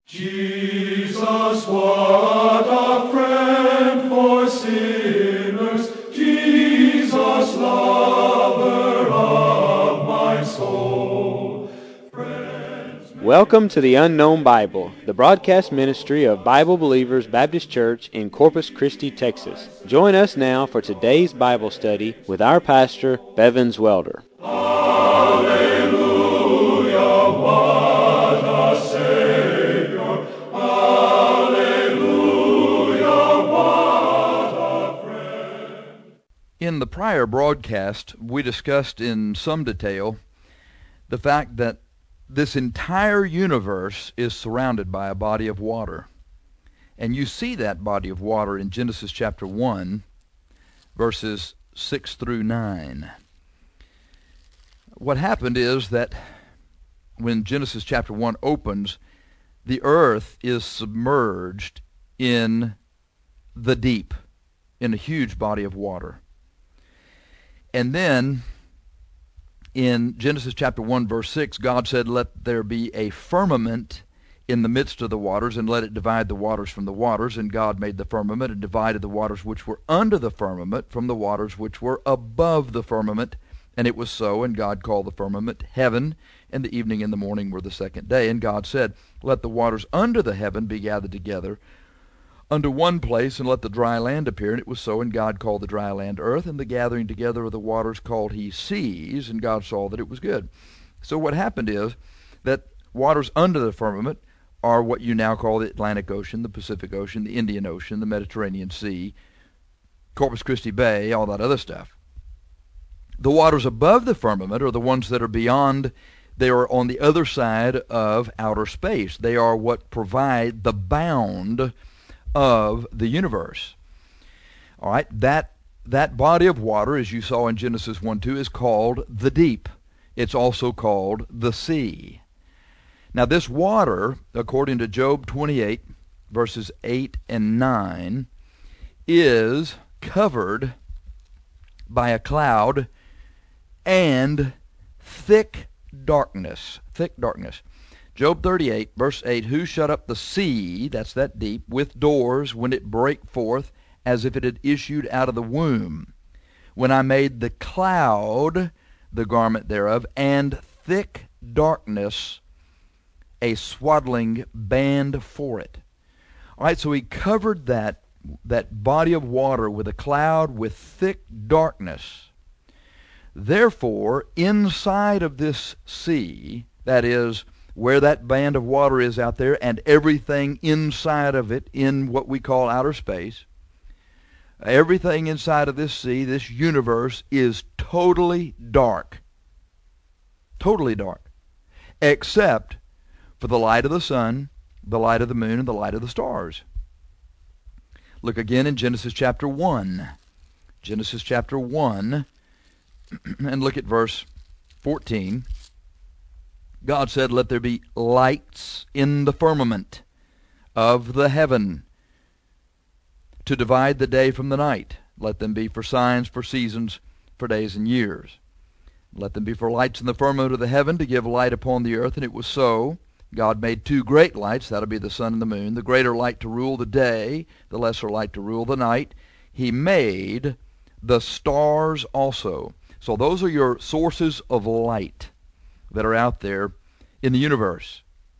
Jesus, what a friend for sinners, Jesus, lover of my soul. Welcome to the Unknown Bible, the broadcast ministry of Bible Believers Baptist Church in Corpus Christi, Texas. Join us now for today's Bible study with our pastor, Bevins Welder. Hallelujah, what a Savior. Hallelujah, what a friend. In the prior broadcast, we discussed in some detail the fact that this entire universe is surrounded by a body of water. And you see that body of water in Genesis chapter 1, verses 6 through 9. What happened is that when Genesis chapter 1 opens, the earth is submerged in the deep, in a huge body of water. And then in Genesis chapter 1, verse 6, God said, "Let there be a firmament in the midst of the waters, and let it divide the waters from the waters. And God made the firmament, and divided the waters which were under the firmament from the waters which were above the firmament. And it was so, and God called the firmament heaven, and the evening and the morning were the second day. And God said, Let the waters under the heaven be gathered together unto one place, and let the dry land appear. And it was so, and God called the dry land earth, and the gathering together of the waters called he seas, and God saw that it was good." So what happened is that waters under the firmament are what you now call the Atlantic Ocean, the Pacific Ocean, the Indian Ocean, the Mediterranean Sea, Corpus Christi Bay, all that other stuff. The waters above the firmament are the ones that are beyond. They are on the other side of outer space. They are what provide the bound of the universe. All right, that body of water, as you saw in Genesis 1:2, is called the deep. It's also called the sea. Now this water, according to Job 28, verses 8 and 9, is covered by a cloud and thick darkness. Thick darkness. Job 38, verse 8, "Who shut up the sea," that's that deep, "with doors when it brake forth, as if it had issued out of the womb? When I made the cloud the garment thereof, and thick darkness a swaddling band for it." All right, so he covered that body of water with a cloud with thick darkness. Therefore, inside of this sea, that is, where that band of water is out there, and everything inside of it in what we call outer space, everything inside of this sea, this universe, is totally dark. Totally dark. Except for the light of the sun, the light of the moon, and the light of the stars. Look again in Genesis chapter 1. Genesis chapter 1, and look at verse 14. God said, "Let there be lights in the firmament of the heaven to divide the day from the night. Let them be for signs, for seasons, for days and years. Let them be for lights in the firmament of the heaven to give light upon the earth." And it was so. God made two great lights, that'll be the sun and the moon, the greater light to rule the day, the lesser light to rule the night. He made the stars also. So those are your sources of light that are out there in the universe.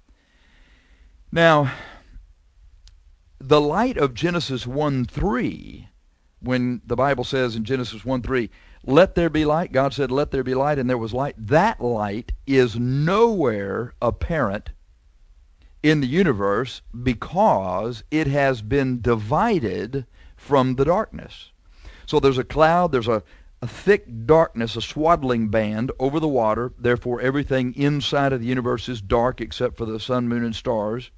Now, the light of Genesis 1:3, when the Bible says in Genesis 1:3, "Let there be light," God said, "Let there be light," and there was light. That light is nowhere apparent in the universe because it has been divided from the darkness. So there's a cloud, there's a thick darkness, a swaddling band over the water. Therefore, everything inside of the universe is dark except for the sun, moon, and stars.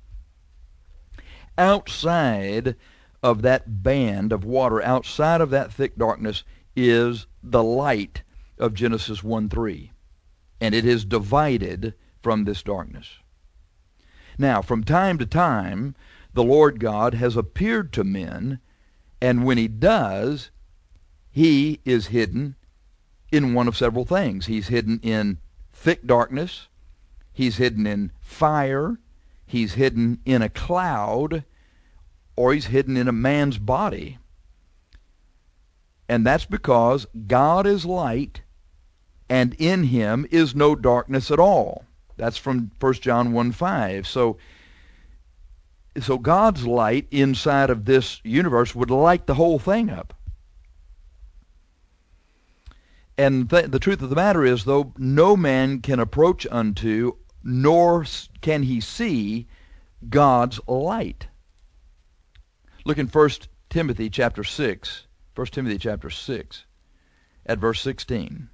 Outside of that band of water, outside of that thick darkness, is the light of Genesis 1:3. And it is divided from this darkness. Now, from time to time, the Lord God has appeared to men, and when he does, he is hidden in one of several things. He's hidden in thick darkness. He's hidden in fire. He's hidden in a cloud, or he's hidden in a man's body. And that's because God is light, and in him is no darkness at all. That's from 1 John 1:5. So God's light inside of this universe would light the whole thing up. And the truth of the matter is, though, no man can approach unto, nor can he see God's light. Look in 1 Timothy chapter 6. 1 Timothy chapter 6 at verse 16.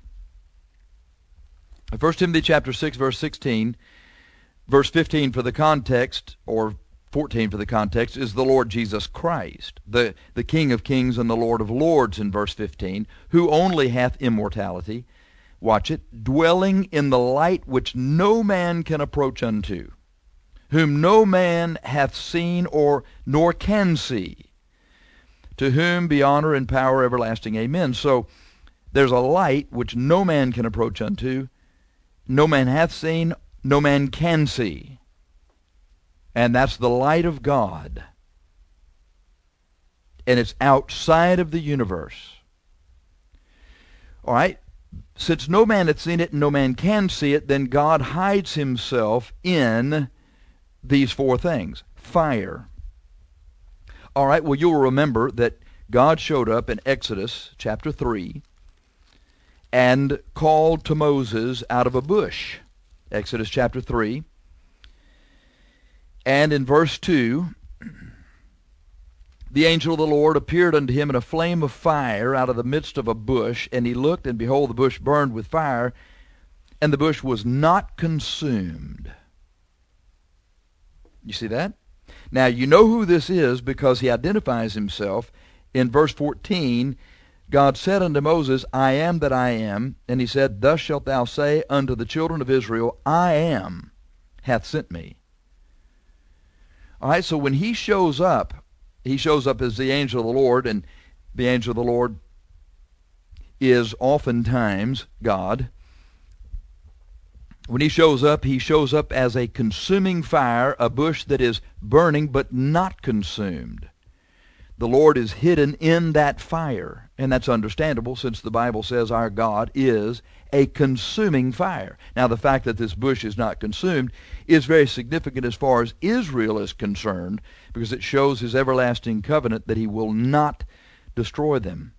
1 Timothy chapter 6, verse 16, verse 15 for the context, or 14 for the context, is the Lord Jesus Christ, the King of kings and the Lord of lords in verse 15, who only hath immortality, watch it, dwelling in the light which no man can approach unto, whom no man hath seen nor can see, to whom be honor and power everlasting. Amen. So there's a light which no man can approach unto, no man hath seen, no man can see. And that's the light of God. And it's outside of the universe. All right? Since no man hath seen it and no man can see it, then God hides himself in these four things. Fire. All right, well, you'll remember that God showed up in Exodus chapter 3 and called to Moses out of a bush. Exodus chapter 3. And in verse 2, the angel of the Lord appeared unto him in a flame of fire out of the midst of a bush, and he looked, and behold, the bush burned with fire, and the bush was not consumed. You see that? Now, you know who this is because he identifies himself. In verse 14, God said unto Moses, I am that I am. And he said, Thus shalt thou say unto the children of Israel, I am hath sent me. All right, so when he shows up as the angel of the Lord, and the angel of the Lord is oftentimes God. When he shows up as a consuming fire, a bush that is burning but not consumed. The Lord is hidden in that fire, and that's understandable since the Bible says our God is a consuming fire. Now, the fact that this bush is not consumed is very significant as far as Israel is concerned, because it shows his everlasting covenant that he will not destroy them.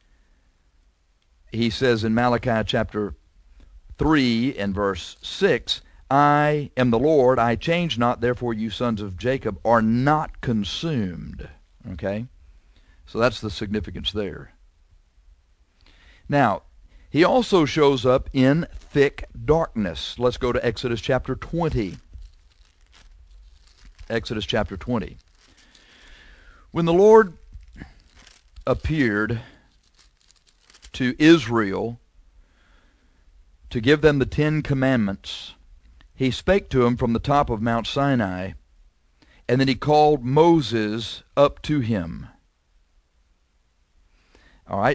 He says in Malachi chapter 3 and verse 6, I am the Lord, I change not, therefore you sons of Jacob are not consumed. Okay? So that's the significance there. Now, he also shows up in thick darkness. Let's go to Exodus chapter 20. Exodus chapter 20. When the Lord appeared to Israel to give them the 10 Commandments, he spake to them from the top of Mount Sinai, and then he called Moses up to him. All right?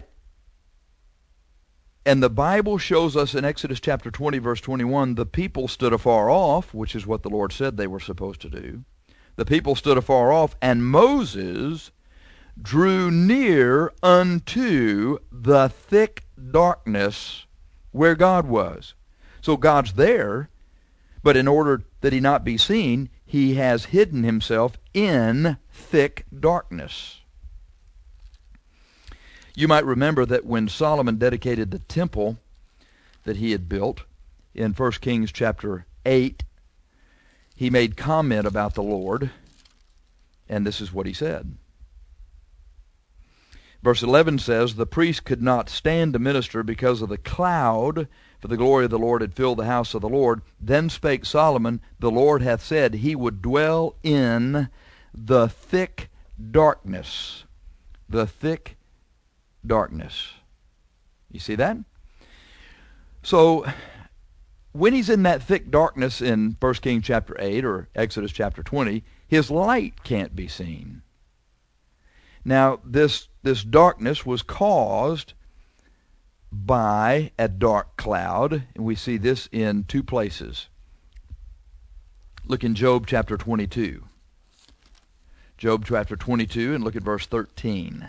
And the Bible shows us in Exodus chapter 20, verse 21, the people stood afar off, which is what the Lord said they were supposed to do. The people stood afar off, and Moses drew near unto the thick darkness where God was. So God's there, but in order that he not be seen, he has hidden himself in thick darkness. You might remember that when Solomon dedicated the temple that he had built in 1 Kings chapter 8, he made comment about the Lord, and this is what he said. Verse 11 says, the priest could not stand to minister because of the cloud, for the glory of the Lord had filled the house of the Lord. Then spake Solomon, the Lord hath said he would dwell in the thick darkness. The thick darkness. You see that? So, when he's in that thick darkness in 1 Kings chapter 8 or Exodus chapter 20, his light can't be seen. Now, this darkness was caused by a dark cloud, and we see this in two places. Look in Job chapter 22. Job chapter 22 and look at verse 13.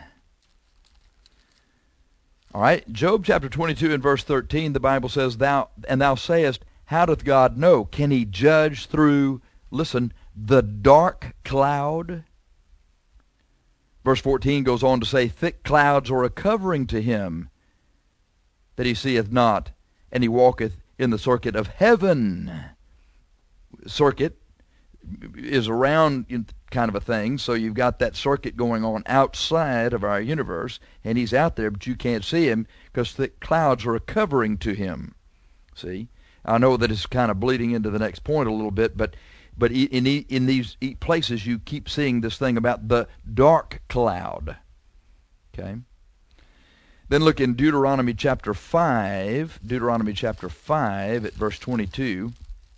All right, Job chapter 22 and verse 13, the Bible says, thou sayest, how doth God know? Can he judge through, listen, the dark cloud? Verse 14 goes on to say, thick clouds are a covering to him that he seeth not, and he walketh in the circuit of heaven. Circuit is around kind of a thing, so you've got that circuit going on outside of our universe, and he's out there, but you can't see him because thick clouds are a covering to him. See? I know that it's kind of bleeding into the next point a little bit, but in these places you keep seeing this thing about the dark cloud. Okay? Then look in Deuteronomy chapter 5 at verse 22.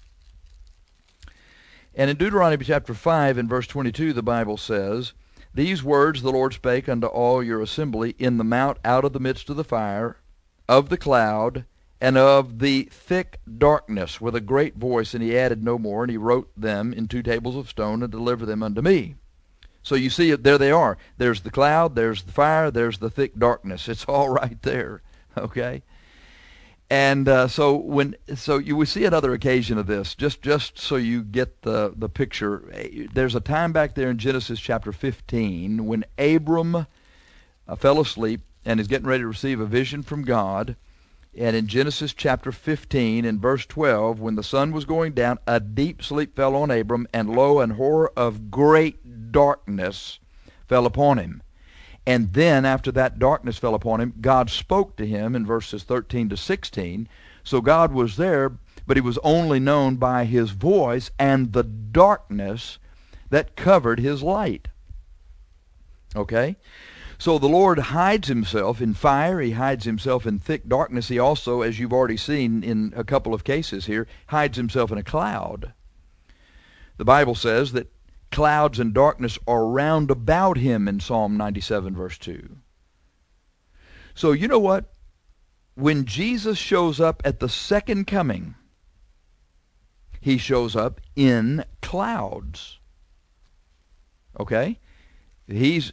And in Deuteronomy chapter 5 and verse 22, the Bible says, these words the Lord spake unto all your assembly in the mount out of the midst of the fire, of the cloud, and of the thick darkness with a great voice. And he added no more, and he wrote them in 2 tables of stone and delivered them unto me. So you see, there they are. There's the cloud, there's the fire, there's the thick darkness. It's all right there, okay? And so you will see another occasion of this, just so you get the picture. There's a time back there in Genesis chapter 15 when Abram fell asleep and is getting ready to receive a vision from God. And in Genesis chapter 15 and verse 12, when the sun was going down, a deep sleep fell on Abram, and lo, an horror of great darkness fell upon him. And then after that darkness fell upon him, God spoke to him in verses 13 to 16. So God was there, but he was only known by his voice and the darkness that covered his light. Okay? So the Lord hides himself in fire. He hides himself in thick darkness. He also, as you've already seen in a couple of cases here, hides himself in a cloud. The Bible says that clouds and darkness are round about him in Psalm 97 verse 2. So you know what? When Jesus shows up at the second coming, he shows up in clouds. Okay? He's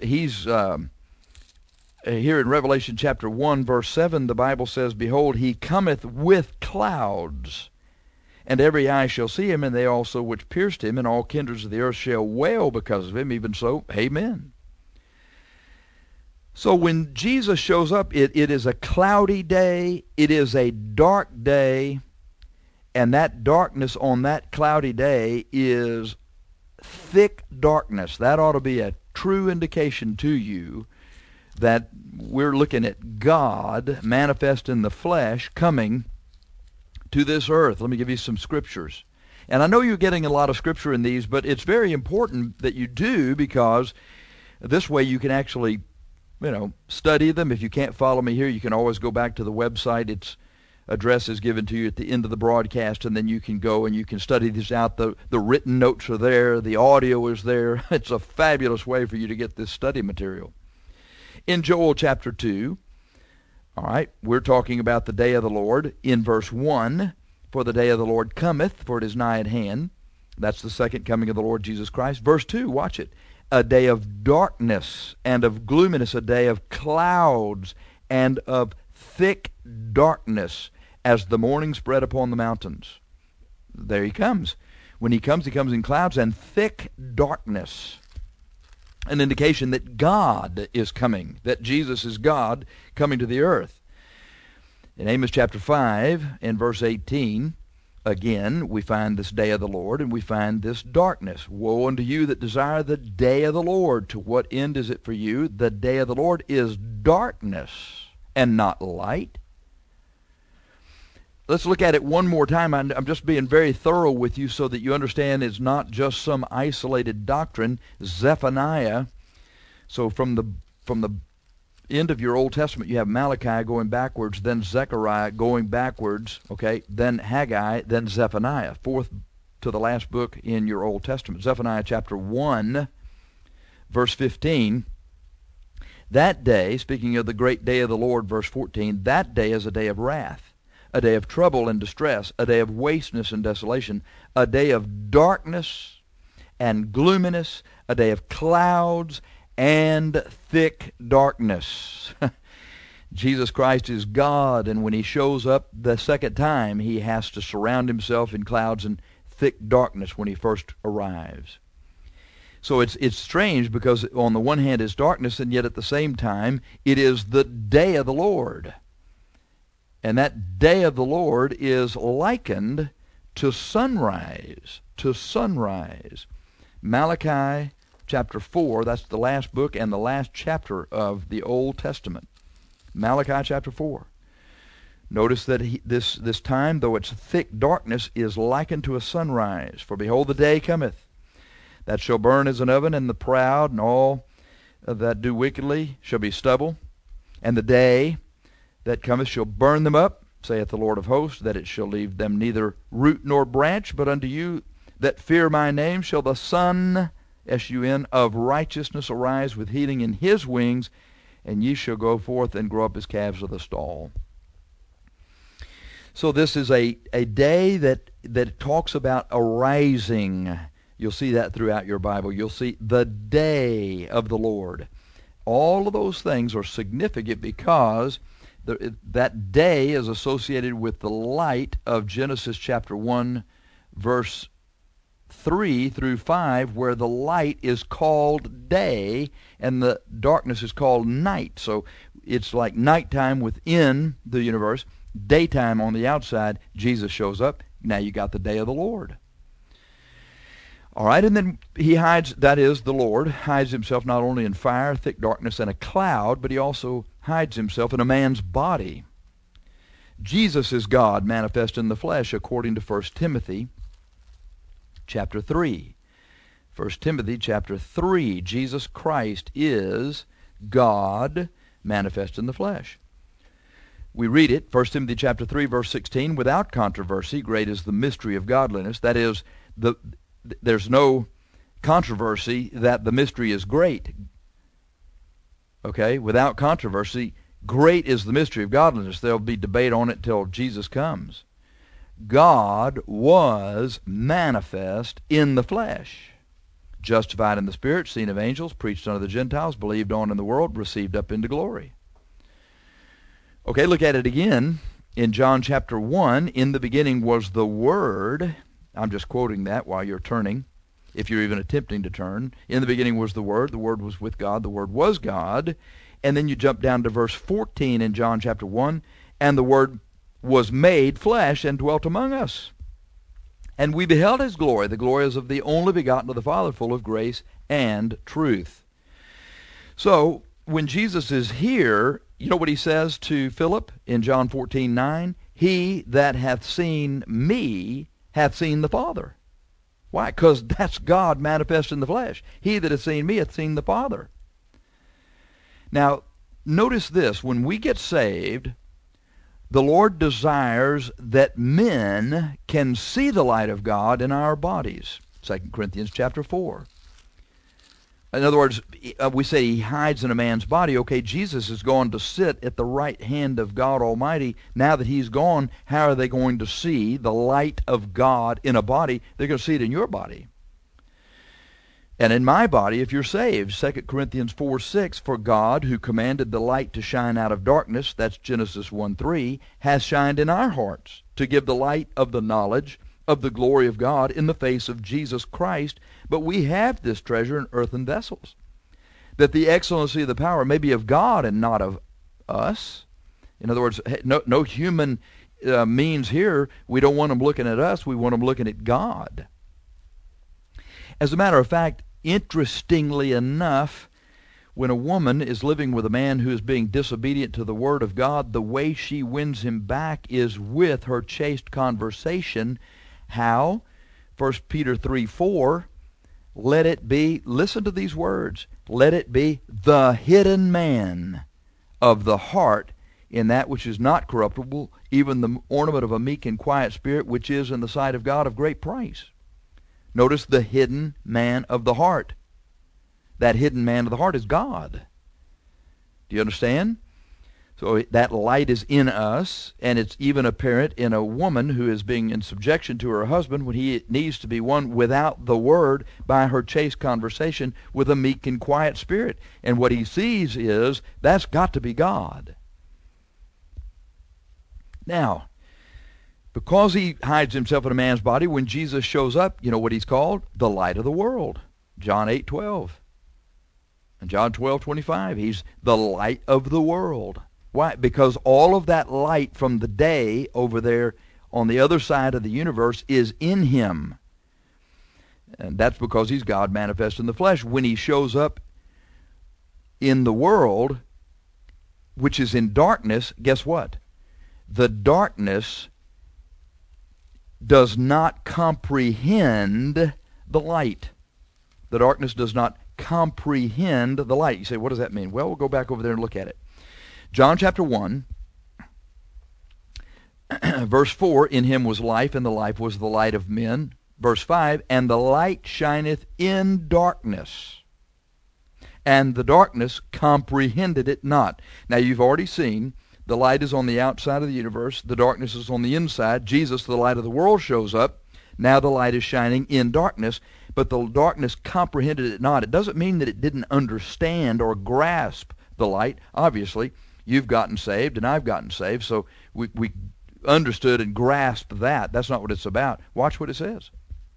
here in Revelation chapter 1 verse 7, the Bible says, behold, he cometh with clouds, and every eye shall see him, and they also which pierced him, and all kindreds of the earth shall wail because of him. Even so, amen. So when Jesus shows up, it is a cloudy day, it is a dark day, and that darkness on that cloudy day is thick darkness. That ought to be a true indication to you that we're looking at God manifest in the flesh coming to this earth. Let me give you some scriptures. And I know you're getting a lot of scripture in these, but it's very important that you do, because this way you can actually, study them. If you can't follow me here, you can always go back to the website. Its address is given to you at the end of the broadcast, and then you can go and you can study these out. The written notes are there. The audio is there. It's a fabulous way for you to get this study material. In Joel chapter 2, all right, we're talking about the day of the Lord. In verse 1, for the day of the Lord cometh, for it is nigh at hand. That's the second coming of the Lord Jesus Christ. Verse 2, watch it. A day of darkness and of gloominess, a day of clouds and of thick darkness, as the morning spread upon the mountains. There he comes. When he comes in clouds and thick darkness. An indication that God is coming, that Jesus is God coming to the earth. In Amos chapter 5 and verse 18, again, we find this day of the Lord, and we find this darkness. Woe unto you that desire the day of the Lord. To what end is it for you? The day of the Lord is darkness and not light. Let's look at it one more time. I'm just being very thorough with you so that you understand it's not just some isolated doctrine. Zephaniah. So from the end of your Old Testament, you have Malachi going backwards, then Zechariah going backwards, okay, then Haggai, then Zephaniah, fourth to the last book in your Old Testament. Zephaniah chapter 1, verse 15. That day, speaking of the great day of the Lord, verse 14, that day is a day of wrath. a day of trouble and distress, a day of wasteness and desolation, a day of darkness and gloominess, a day of clouds and thick darkness. Jesus Christ is God, and when he shows up the second time, he has to surround himself in clouds and thick darkness when he first arrives. So it's strange because on the one hand it's darkness, and yet at the same time it is the day of the Lord. And that day of the Lord is likened to sunrise, Malachi chapter 4, that's the last book and the last chapter of the Old Testament. Malachi chapter 4. Notice that this time, though it's thick darkness, is likened to a sunrise. For behold, the day cometh, that shall burn as an oven, and the proud and all that do wickedly shall be stubble. And the day that cometh shall burn them up, saith the Lord of hosts, that it shall leave them neither root nor branch. But unto you that fear my name shall the Son, S-U-N, of righteousness arise with healing in his wings, and ye shall go forth and grow up as calves of the stall. So this is a day that talks about arising. You'll see that throughout your Bible. You'll see the day of the Lord. All of those things are significant because that day is associated with the light of Genesis chapter 1, verse 3 through 5, where the light is called day and the darkness is called night. So it's like nighttime within the universe, daytime on the outside. Jesus shows up. Now you got the day of the Lord. All right, and then he hides, that is, the Lord hides himself not only in fire, thick darkness, and a cloud, but he also hides himself in a man's body. Jesus is God manifest in the flesh, according to 1 Timothy chapter 3. 1 Timothy chapter 3, Jesus Christ is God manifest in the flesh. We read it, 1 Timothy chapter 3, verse 16, without controversy, great is the mystery of godliness. That is, there's no controversy that the mystery is great. Okay? Without controversy, great is the mystery of godliness. There'll be debate on it till Jesus comes. God was manifest in the flesh, justified in the Spirit, seen of angels, preached unto the Gentiles, believed on in the world, received up into glory. Okay, look at it again in John chapter 1. In the beginning was the Word. I'm just quoting that while you're turning, if you're even attempting to turn. In the beginning was the Word was with God, the Word was God. And then you jump down to verse 14 in John chapter 1, and the Word was made flesh and dwelt among us. And we beheld his glory, the glory as of the only begotten of the Father, full of grace and truth. So, when Jesus is here, you know what he says to Philip in John 14:9? He that hath seen me hath seen the Father. Why? Because that's God manifest in the flesh. He that hath seen me hath seen the Father. Now, notice this. When we get saved, the Lord desires that men can see the light of God in our bodies. 2 Corinthians chapter 4. In other words, we say he hides in a man's body. Okay, Jesus is going to sit at the right hand of God Almighty. Now that he's gone, how are they going to see the light of God in a body? They're going to see it in your body. And in my body, if you're saved. 2 Corinthians 4:6, for God, who commanded the light to shine out of darkness, that's Genesis 1:3, has shined in our hearts to give the light of the knowledge of the glory of God in the face of Jesus Christ. But we have this treasure in earthen vessels, that the excellency of the power may be of God and not of us. In other words, no human means here. We don't want them looking at us. We want them looking at God. As a matter of fact, interestingly enough, when a woman is living with a man who is being disobedient to the Word of God, the way she wins him back is with her chaste conversation. How? 1 Peter 3:4, let it be, listen to these words, let it be the hidden man of the heart in that which is not corruptible, even the ornament of a meek and quiet spirit, which is in the sight of God of great price. Notice the hidden man of the heart. That hidden man of the heart is God. Do you understand? So that light is in us, and it's even apparent in a woman who is being in subjection to her husband when he needs to be won without the word by her chaste conversation with a meek and quiet spirit. And what he sees is, that's got to be God. Now, because he hides himself in a man's body, when Jesus shows up, you know what he's called? The light of the world. John 8:12. And John 12:25. He's the light of the world. Why? Because all of that light from the day over there on the other side of the universe is in him. And that's because he's God manifest in the flesh. When he shows up in the world, which is in darkness, guess what? The darkness does not comprehend the light. The darkness does not comprehend the light. You say, what does that mean? Well, we'll go back over there and look at it. John chapter 1, verse 4, in him was life, and the life was the light of men. Verse 5, and the light shineth in darkness, and the darkness comprehended it not. Now, you've already seen the light is on the outside of the universe. The darkness is on the inside. Jesus, the light of the world, shows up. Now the light is shining in darkness, but the darkness comprehended it not. It doesn't mean that it didn't understand or grasp the light. Obviously, you've gotten saved and I've gotten saved, so we understood and grasped that. That's not what it's about. Watch what it says.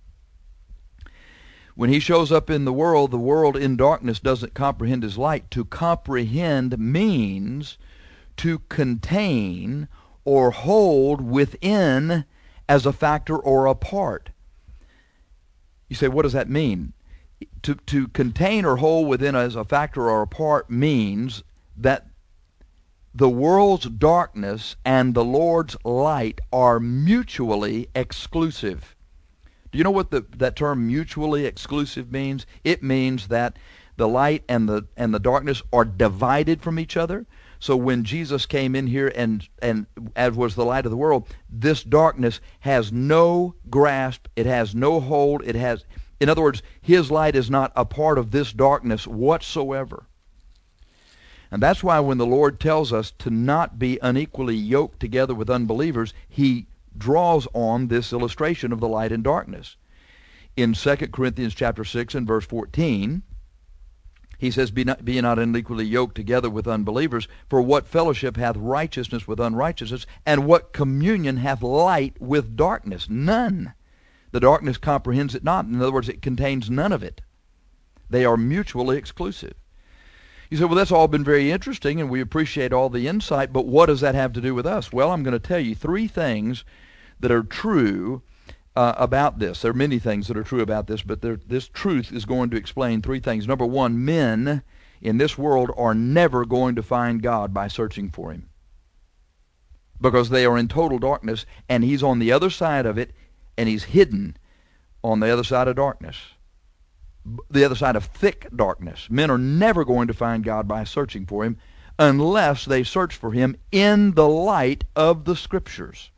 When he shows up in the world in darkness doesn't comprehend his light. To comprehend means to contain or hold within as a factor or a part. You say, what does that mean? To contain or hold within as a factor or a part means that the world's darkness and the Lord's light are mutually exclusive. Do you know what that term mutually exclusive means? It means that the light and the darkness are divided from each other. So when Jesus came in here and as was the light of the world, this darkness has no grasp, it has no hold, in other words, his light is not a part of this darkness whatsoever. And that's why when the Lord tells us to not be unequally yoked together with unbelievers, he draws on this illustration of the light and darkness. In 2 Corinthians chapter 6 and verse 14, he says, be not unequally yoked together with unbelievers, for what fellowship hath righteousness with unrighteousness, and what communion hath light with darkness? None. The darkness comprehends it not. In other words, it contains none of it. They are mutually exclusive. You say, well, that's all been very interesting, and we appreciate all the insight, but what does that have to do with us? Well, I'm going to tell you three things that are true about this. There are many things that are true about this, but this truth is going to explain three things. Number one, men in this world are never going to find God by searching for him, because they are in total darkness, and he's on the other side of it, and he's hidden on the other side of darkness, the other side of thick darkness. Men are never going to find God by searching for him unless they search for him in the light of the Scriptures.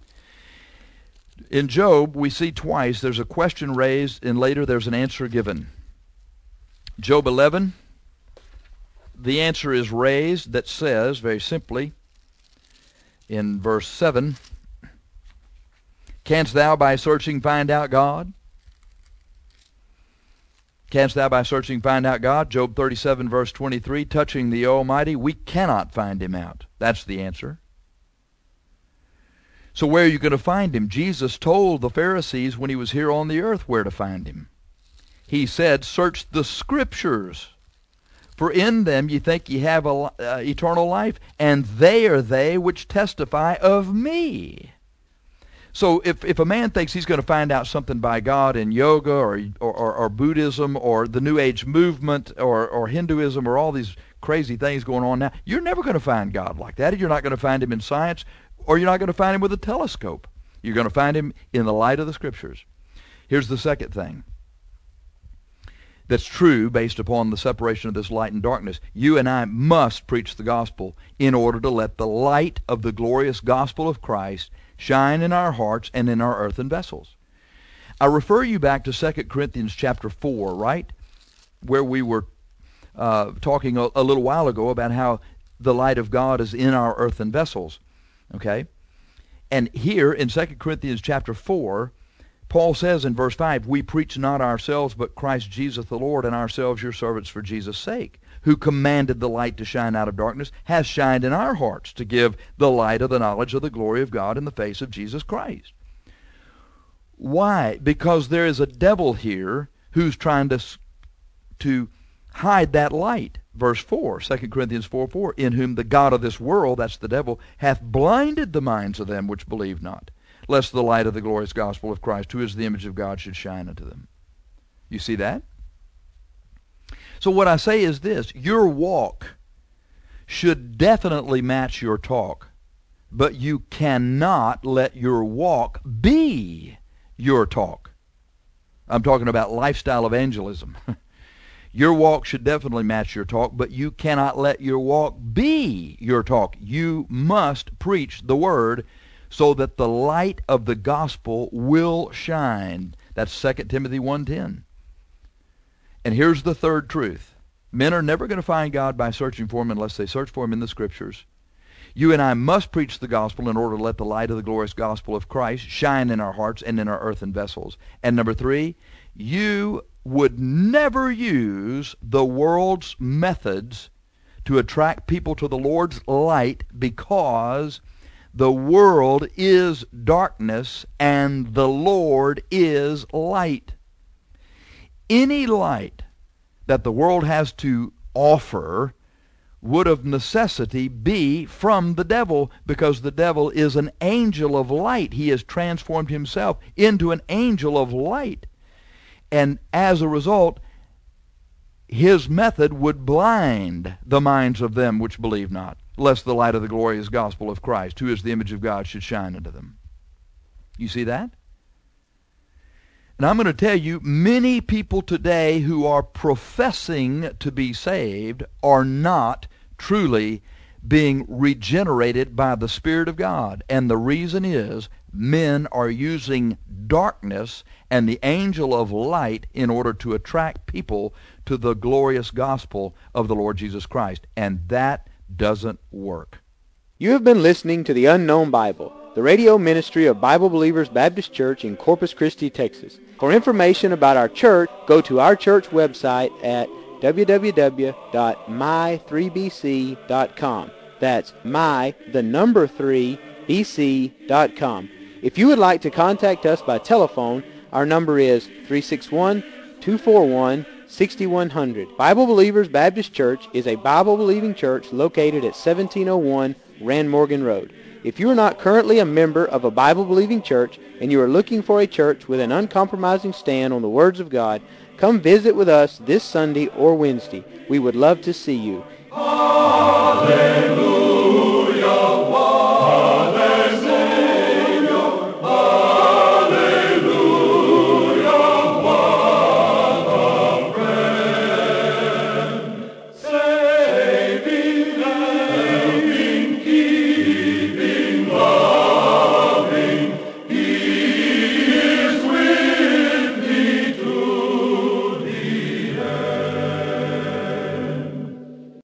In Job, we see twice there's a question raised, and later there's an answer given. Job 11, the answer is raised that says, very simply, in verse 7, canst thou by searching find out God? Canst thou by searching find out God? Job 37, verse 23, touching the Almighty, we cannot find him out. That's the answer. So where are you going to find him? Jesus told the Pharisees when he was here on the earth where to find him. He said, search the Scriptures, for in them ye think ye have eternal life, and they are they which testify of me. So if a man thinks he's going to find out something by God in yoga or Buddhism or the New Age movement or Hinduism or all these crazy things going on now, you're never going to find God like that. You're not going to find him in science, or you're not going to find him with a telescope. You're going to find him in the light of the Scriptures. Here's the second thing that's true based upon the separation of this light and darkness. You and I must preach the gospel in order to let the light of the glorious gospel of Christ shine in our hearts and in our earthen vessels. I refer you back to 2 Corinthians chapter 4, right? Where we were talking a little while ago about how the light of God is in our earthen vessels. Okay? And here in 2 Corinthians chapter 4, Paul says in verse 5, we preach not ourselves, but Christ Jesus the Lord, and ourselves your servants for Jesus' sake, who commanded the light to shine out of darkness, has shined in our hearts to give the light of the knowledge of the glory of God in the face of Jesus Christ. Why? Because there is a devil here who's trying to hide that light. Verse 4, 2 Corinthians 4:4, in whom the God of this world, that's the devil, hath blinded the minds of them which believe not, lest the light of the glorious gospel of Christ, who is the image of God, should shine unto them. You see that? So what I say is this, your walk should definitely match your talk, but you cannot let your walk be your talk. I'm talking about lifestyle evangelism. Your walk should definitely match your talk, but you cannot let your walk be your talk. You must preach the word so that the light of the gospel will shine. That's 2 Timothy 1:10. And here's the third truth. Men are never going to find God by searching for him unless they search for him in the Scriptures. You and I must preach the gospel in order to let the light of the glorious gospel of Christ shine in our hearts and in our earthen vessels. And number 3, you would never use the world's methods to attract people to the Lord's light, because the world is darkness and the Lord is light. Any light that the world has to offer would of necessity be from the devil, because the devil is an angel of light. He has transformed himself into an angel of light. And as a result, his method would blind the minds of them which believe not, lest the light of the glorious gospel of Christ, who is the image of God, should shine unto them. You see that? And I'm going to tell you, many people today who are professing to be saved are not truly being regenerated by the Spirit of God. And the reason is, men are using darkness and the angel of light in order to attract people to the glorious gospel of the Lord Jesus Christ. And that doesn't work. You have been listening to The Unknown Bible, the radio ministry of Bible Believers Baptist Church in Corpus Christi, Texas. For information about our church, go to our church website at www.my3bc.com. That's my3bc.com. If you would like to contact us by telephone, our number is 361-241-6100. Bible Believers Baptist Church is a Bible-believing church located at 1701 Rand Morgan Road. If you are not currently a member of a Bible-believing church and you are looking for a church with an uncompromising stand on the words of God, come visit with us this Sunday or Wednesday. We would love to see you. Hallelujah.